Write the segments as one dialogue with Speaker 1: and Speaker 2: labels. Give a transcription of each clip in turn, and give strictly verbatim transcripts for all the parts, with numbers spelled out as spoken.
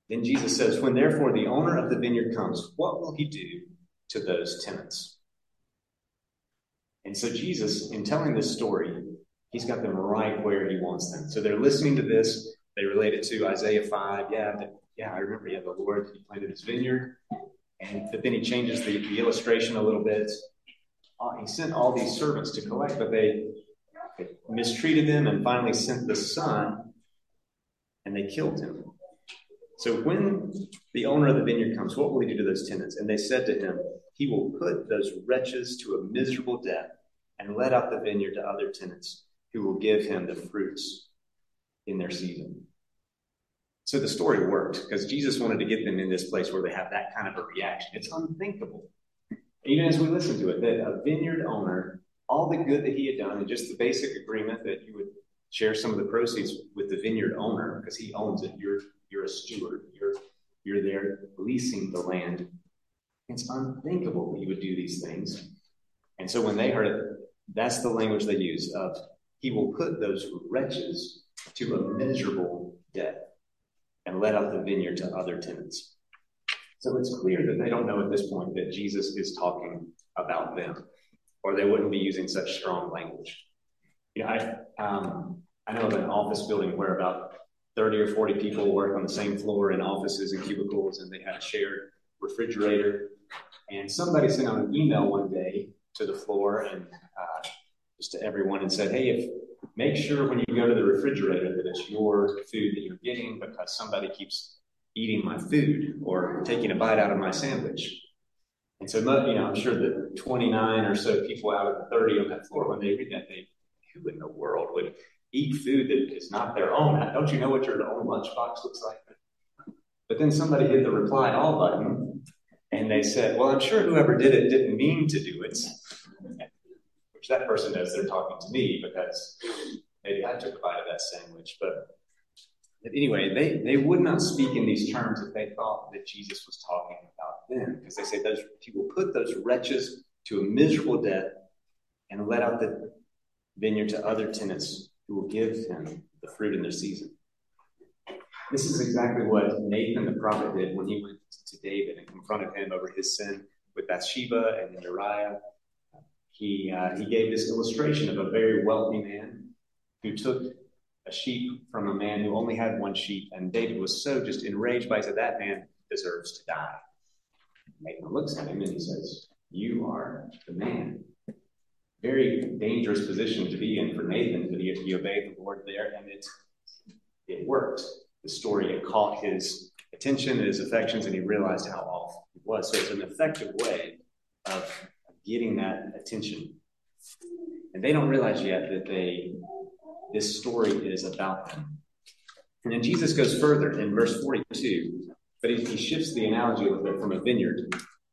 Speaker 1: Then Jesus says, when therefore the owner of the vineyard comes, what will he do to those tenants? And so Jesus, in telling this story, he's got them right where he wants them. So they're listening to this. They relate it to Isaiah five. Yeah, but, yeah, I remember, yeah, the Lord, he planted his vineyard. And but then he changes the, the illustration a little bit. Uh, he sent all these servants to collect, but they, they mistreated them and finally sent the son, and they killed him. So when the owner of the vineyard comes, what will he do to those tenants? And they said to him, he will put those wretches to a miserable death and let out the vineyard to other tenants who will give him the fruits in their season. So the story worked because Jesus wanted to get them in this place where they have that kind of a reaction. It's unthinkable, even as we listen to it, that a vineyard owner, all the good that he had done, and just the basic agreement that you would share some of the proceeds with the vineyard owner because he owns it. You're you're a steward. You're you're there leasing the land. It's unthinkable that he would do these things. And so when they heard it, that's the language they use of he will put those wretches to a miserable death and let out the vineyard to other tenants. So it's clear that they don't know at this point that Jesus is talking about them, or they wouldn't be using such strong language. You know, I um, I know of an office building where about thirty or forty people work on the same floor in offices and cubicles, and they had a shared refrigerator. And somebody sent out an email one day to the floor and uh, just to everyone and said, hey, if make sure when you go to the refrigerator that it's your food that you're getting because somebody keeps eating my food or taking a bite out of my sandwich. And so, you know, I'm sure that twenty-nine or so people out of the thirty on that floor, when they read that, they, who in the world would eat food that is not their own? Don't you know what your own lunchbox looks like? But then somebody hit the reply all button, and they said, well, I'm sure whoever did it didn't mean to do it. Which that person knows they're talking to me because maybe I took a bite of that sandwich. But, but anyway, they, they would not speak in these terms if they thought that Jesus was talking about them. Because they say those he will put those wretches to a miserable death and let out the vineyard to other tenants who will give him the fruit in their season. This is exactly what Nathan the prophet did when he went to David and confronted him over his sin with Bathsheba and Uriah. He uh, he gave this illustration of a very wealthy man who took a sheep from a man who only had one sheep, and David was so just enraged by it that that man deserves to die. Nathan looks at him and he says, you are the man. Very dangerous position to be in for Nathan, but he, he obeyed the Lord there, and it, it worked. The story, it caught his attention and his affections, and he realized how awful it was. So it's an effective way of getting that attention. And they don't realize yet that they this story is about them. And then Jesus goes further in verse forty-two, but he, he shifts the analogy a little bit from a vineyard.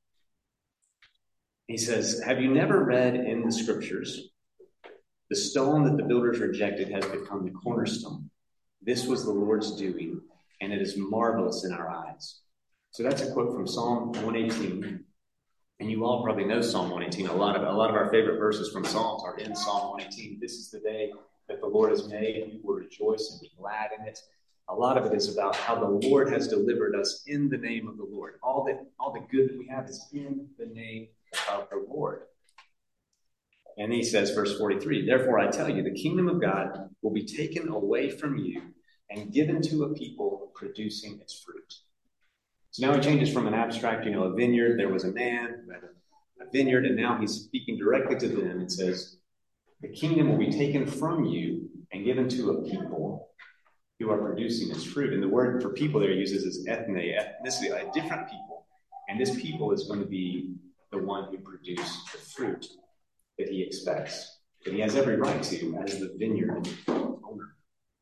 Speaker 1: He says, have you never read in the scriptures, the stone that the builders rejected has become the cornerstone? This was the Lord's doing, and it is marvelous in our eyes. So that's a quote from Psalm one eighteen. And you all probably know Psalm one eighteen. A lot of a lot of our favorite verses from Psalms are in Psalm one eighteen. This is the day that the Lord has made. We will rejoice and be glad in it. A lot of it is about how the Lord has delivered us in the name of the Lord. All that all the good that we have is in the name of the Lord. And he says, verse forty-three, therefore I tell you, the kingdom of God will be taken away from you and given to a people producing its fruit. So now he changes from an abstract, you know, a vineyard. There was a man who had a, a vineyard, and now he's speaking directly to them and says, the kingdom will be taken from you and given to a people who are producing its fruit. And the word for people there uses is ethne, ethnicity, a different people. And this people is going to be the one who produces the fruit that he expects, that he has every right to as the vineyard owner.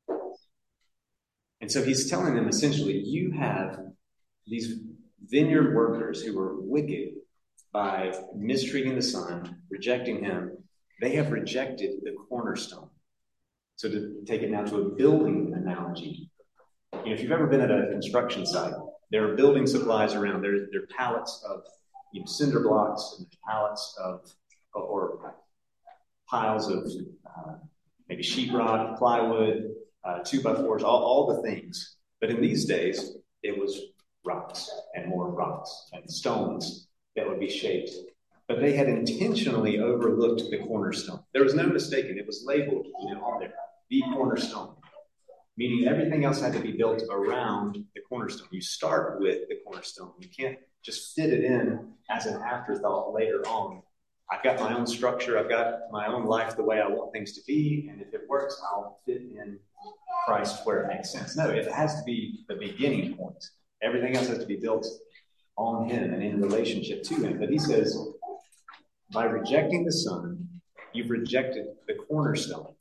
Speaker 1: And so he's telling them essentially, you have these vineyard workers who were wicked by mistreating the son, rejecting him. They have rejected the cornerstone. So to take it now to a building analogy, you know, if you've ever been at a construction site, there are building supplies around. There, there are pallets of you know, cinder blocks and pallets of, or piles of uh, maybe sheetrock, plywood, uh, two by fours, all, all the things. But in these days, it was rocks and more rocks and stones that would be shaped. But they had intentionally overlooked the cornerstone. There was no mistaking. It was labeled, you know, on there, the cornerstone, meaning everything else had to be built around the cornerstone. You start with the cornerstone. You can't just fit it in as an afterthought later on. I've got my own structure. I've got my own life the way I want things to be. And if it works, I'll fit in Christ where it makes sense. No, it has to be the beginning point. Everything else has to be built on him and in relationship to him. But he says, by rejecting the Son, you've rejected the cornerstone.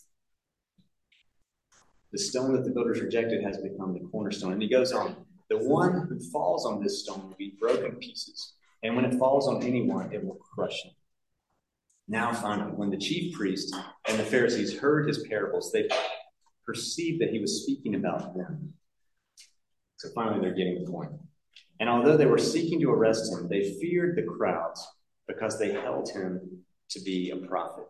Speaker 1: The stone that the builders rejected has become the cornerstone. And he goes on, the one who falls on this stone will be broken pieces. And when it falls on anyone, it will crush him. Now, finally, when the chief priest and the Pharisees heard his parables, they perceived that he was speaking about them. So finally, they're getting the point. And although they were seeking to arrest him, they feared the crowds because they held him to be a prophet.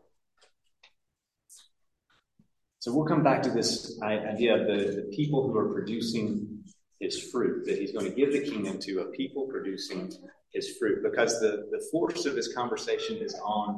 Speaker 1: So we'll come back to this idea of the, the people who are producing his fruit, that he's going to give the kingdom to a people producing his fruit, because the, the force of this conversation is on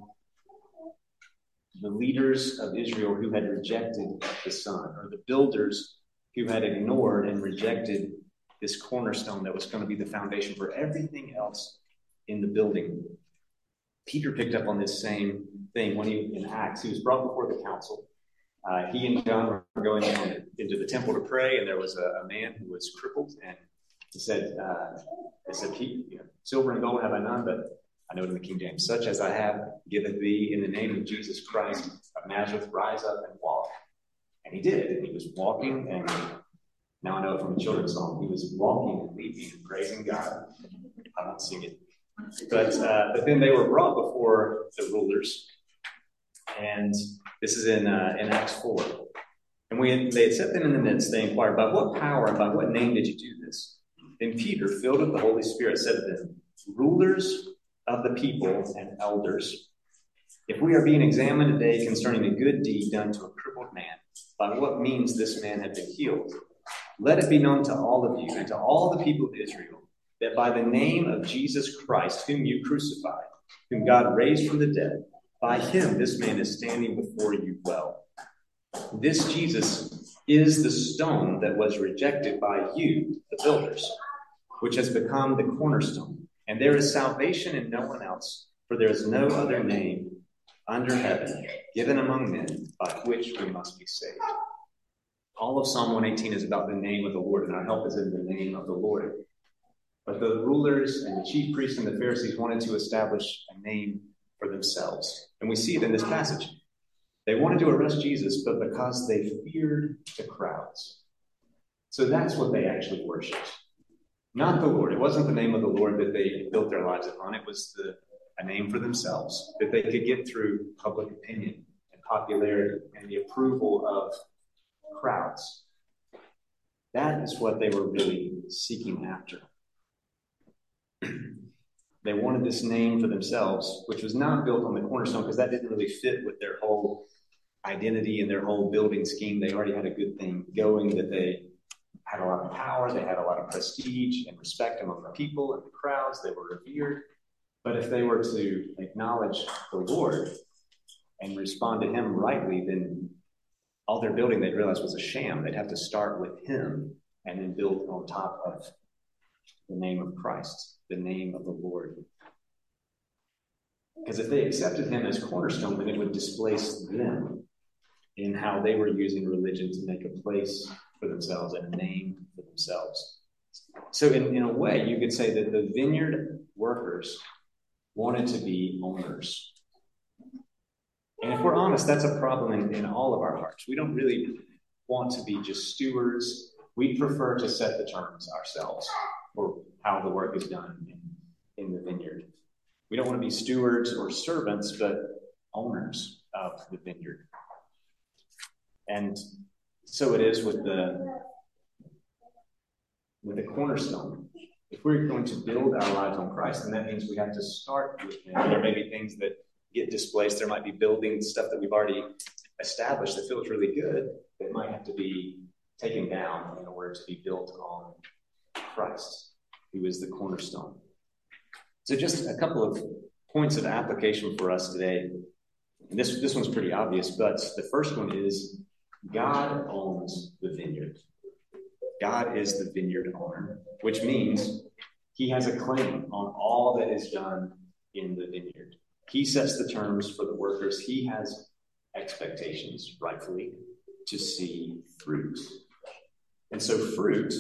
Speaker 1: the leaders of Israel who had rejected the Son, or the builders who had ignored and rejected this cornerstone that was going to be the foundation for everything else in the building. Peter picked up on this same thing when he, in Acts, he was brought before the council. Uh, he and John were going in, into the temple to pray, and there was a, a man who was crippled, and he said, uh, they said, Keep, you know, silver and gold have I none, but I know it in the King James, such as I have given thee in the name of Jesus Christ of Nazareth, rise up and walk. And he did, and he was walking, and now I know it from a children's song, he was walking and leaping and praising God. I won't sing it. But, uh, but then they were brought before the rulers, and this is in uh, in Acts four. And when they had set them in the midst, they inquired, by what power and by what name did you do this? Then Peter, filled with the Holy Spirit, said to them, rulers of the people and elders, if we are being examined today concerning a good deed done to a crippled man, by what means this man had been healed, let it be known to all of you and to all the people of Israel that by the name of Jesus Christ, whom you crucified, whom God raised from the dead, by him this man is standing before you well. This Jesus is the stone that was rejected by you, the builders, which has become the cornerstone. And there is salvation in no one else, for there is no other name under heaven given among men by which we must be saved. All of Psalm one eighteen is about the name of the Lord, and our help is in the name of the Lord. But the rulers and the chief priests and the Pharisees wanted to establish a name for themselves. And we see it in this passage. They wanted to arrest Jesus, but because they feared the crowds. So that's what they actually worshipped. Not the Lord. It wasn't the name of the Lord that they built their lives upon. It was the, a name for themselves that they could get through public opinion and popularity and the approval of crowds. That is what they were really seeking after. They wanted this name for themselves, which was not built on the cornerstone because that didn't really fit with their whole identity and their whole building scheme. They already had a good thing going, that they had a lot of power, they had a lot of prestige and respect among the people and the crowds, they were revered. But if they were to acknowledge the Lord and respond to him rightly, then all their building they'd realize was a sham. They'd have to start with him and then build on top of the name of Christ, the name of the Lord. Because if they accepted him as cornerstone, then it would displace them in how they were using religion to make a place for themselves and a name for themselves. So in, in a way, you could say that the vineyard workers wanted to be owners. And if we're honest, that's a problem in, in all of our hearts. We don't really want to be just stewards. We prefer to set the terms ourselves for how the work is done in, in the vineyard. We don't want to be stewards or servants, but owners of the vineyard. And so it is with the with the cornerstone. If we're going to build our lives on Christ, then that means we have to start with him. There may be things that get displaced. There might be building stuff that we've already established that feels really good that might have to be taken down in order to be built on Christ. who is the cornerstone. So just a couple of points of application for us today. And this, this one's pretty obvious, but the first one is God owns the vineyard. God is the vineyard owner, which means he has a claim on all that is done in the vineyard. He sets the terms for the workers. He has expectations, rightfully, to see fruit. And so fruit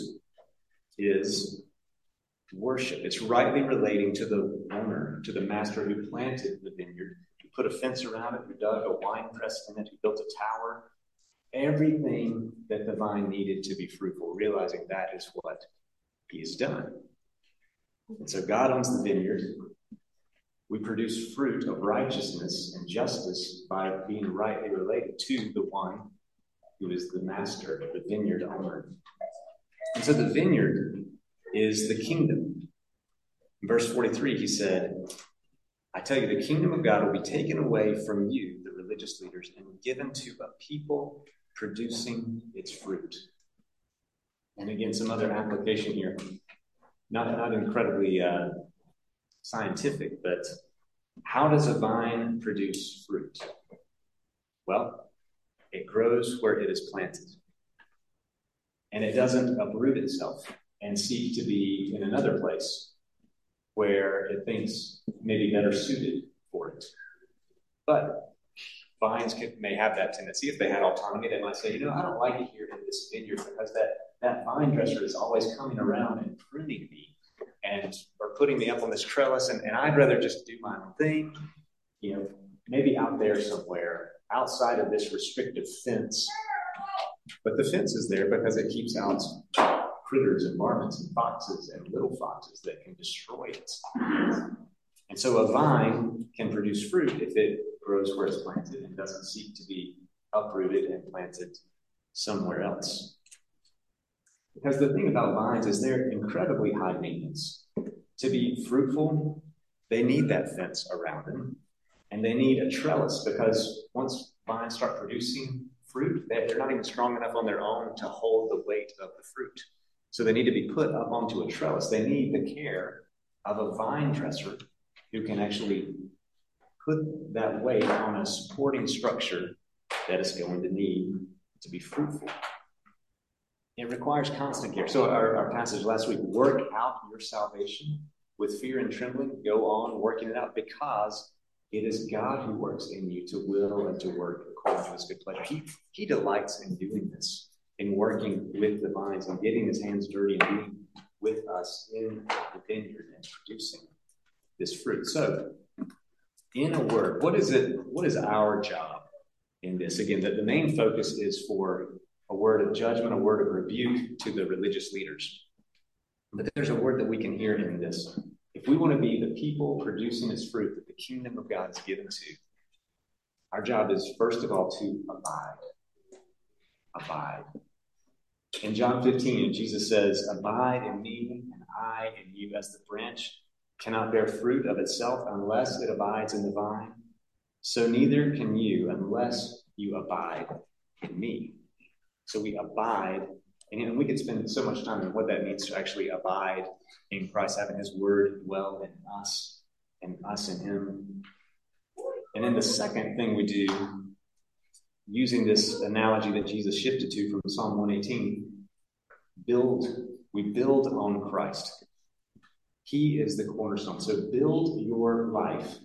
Speaker 1: is worship. It's rightly relating to the owner, to the master who planted the vineyard, who put a fence around it, who dug a wine press in it, who built a tower. Everything that the vine needed to be fruitful, realizing that is what he has done. And so God owns the vineyard. We produce fruit of righteousness and justice by being rightly related to the one who is the master, the vineyard owner. And so the vineyard is the kingdom. In verse forty-three, he said, I tell you, the kingdom of God will be taken away from you, the religious leaders, and given to a people producing its fruit. And again, some other application here. Not, not incredibly uh, scientific, but how does a vine produce fruit? Well, it grows where it is planted. And it doesn't uproot itself and seek to be in another place where it thinks may be better suited for it. But vines can, may have that tendency. If they had autonomy, they might say, you know, I don't like it here in this vineyard because that, that vine dresser is always coming around and pruning me and or putting me up on this trellis, and, and I'd rather just do my own thing, you know, maybe out there somewhere outside of this restrictive fence. But the fence is there because it keeps out critters and marmots and foxes and little foxes that can destroy it. And so a vine can produce fruit if it grows where it's planted and doesn't seek to be uprooted and planted somewhere else. Because the thing about vines is they're incredibly high maintenance. To be fruitful, they need that fence around them. And they need a trellis because once vines start producing fruit, they're not even strong enough on their own to hold the weight of the fruit. So they need to be put up onto a trellis. They need the care of a vine dresser who can actually put that weight on a supporting structure that is going to need to be fruitful. It requires constant care. So our, our passage last week, work out your salvation with fear and trembling. Go on working it out because it is God who works in you to will and to work according to his good pleasure. He, he delights in doing this, in working with the vines and getting his hands dirty and being with us in the vineyard and producing this fruit. So, in a word, what is it? What is our job in this? Again, the, the main focus is for a word of judgment, a word of rebuke to the religious leaders. But there's a word that we can hear in this. If we want to be the people producing this fruit that the kingdom of God is given to, our job is, first of all, to abide. Abide. In John fifteen, Jesus says, abide in me and I in you, as the branch cannot bear fruit of itself unless it abides in the vine. So neither can you unless you abide in me. So we abide, and we could spend so much time on what that means to actually abide in Christ, having his word dwell in us and us in him. And then the second thing we do, using this analogy that Jesus shifted to from Psalm one eighteen, build, we build on Christ. He is the cornerstone. So build your life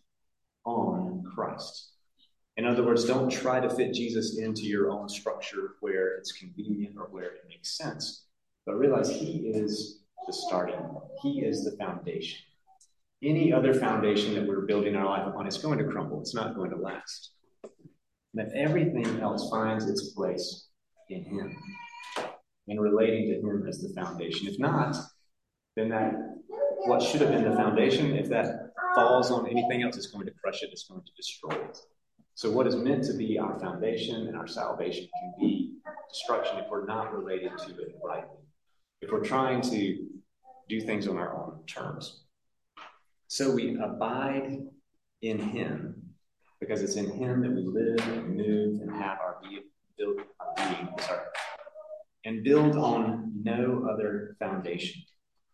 Speaker 1: on Christ. In other words, don't try to fit Jesus into your own structure where it's convenient or where it makes sense, but realize he is the starting point. He is the foundation. Any other foundation that we're building our life upon is going to crumble. It's not going to last. That everything else finds its place in him and relating to him as the foundation. If not, then that what should have been the foundation, if that falls on anything else, it's going to crush it. It's going to destroy it. So what is meant to be our foundation and our salvation can be destruction if we're not related to it rightly, if we're trying to do things on our own terms. So we abide in him because it's in him that we live and move and have our being, build our being, sorry, and build on no other foundation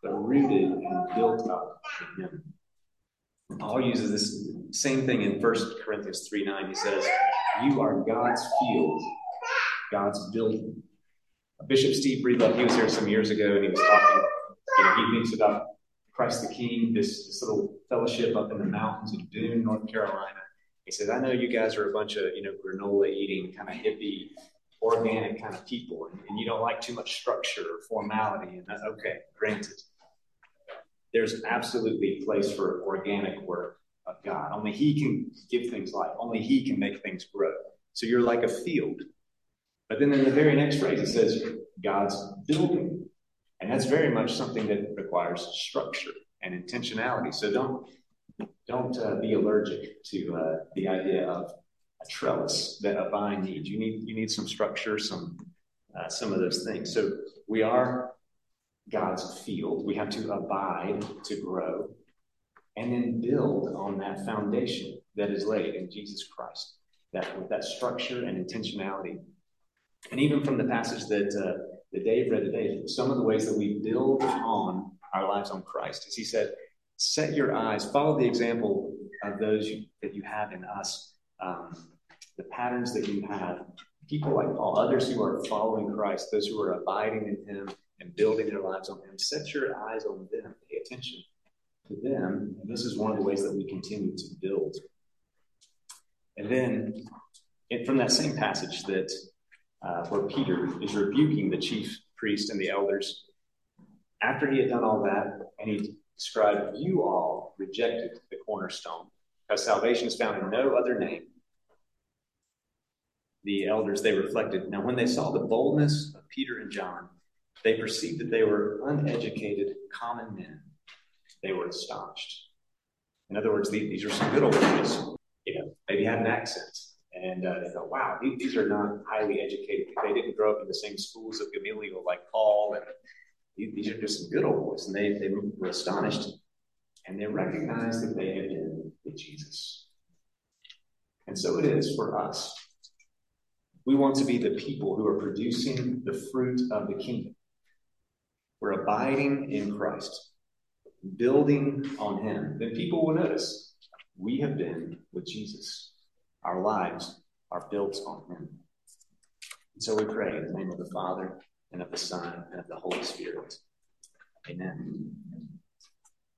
Speaker 1: but rooted and built up in him. And Paul uses this same thing in First Corinthians three nine. He says, you are God's field, God's building. Bishop Steve Breedlove, he was here some years ago, and he was talking, you know, he thinks about Christ the King, this, this little fellowship up in the mountains of Boone, North Carolina. He says, I know you guys are a bunch of, you know, granola-eating, kind of hippie, organic kind of people, and, and you don't like too much structure or formality. And that, okay, granted. There's absolutely a place for organic work of God. Only he can give things life. Only he can make things grow. So you're like a field. But then in the very next phrase, it says, God's building. And that's very much something that requires structure and intentionality. So don't, don't uh, be allergic to uh, the idea of a trellis that a vine needs. You need, you need some structure, some, uh, some of those things. So we are God's field. We have to abide to grow and then build on that foundation that is laid in Jesus Christ, that with that structure and intentionality. And even from the passage that, uh, that Dave read today, some of the ways that we build on our lives on Christ is he said, set your eyes, follow the example of those you, that you have in us, um, the patterns that you have, people like Paul, others who are following Christ, those who are abiding in him and building their lives on him. Set your eyes on them, pay attention to them. And this is one of the ways that we continue to build. And then and from that same passage that uh, where Peter is rebuking the chief priest and the elders, after he had done all that, and he described, you all rejected the cornerstone, because salvation is found in no other name. The elders, they reflected. Now, when they saw the boldness of Peter and John, they perceived that they were uneducated, common men. They were astonished. In other words, these, these are some good old boys. You know, maybe had an accent. And uh, they thought, wow, these, these are not highly educated. They didn't grow up in the same schools of Gamaliel like Paul. And these, these are just some good old boys. And they, they were astonished. And they recognized that they had been with Jesus. And so it is for us. We want to be the people who are producing the fruit of the kingdom. We're abiding in Christ, building on him. Then people will notice we have been with Jesus. Our lives are built on him. And so we pray in the name of the Father, and of the Son, and of the Holy Spirit. Amen.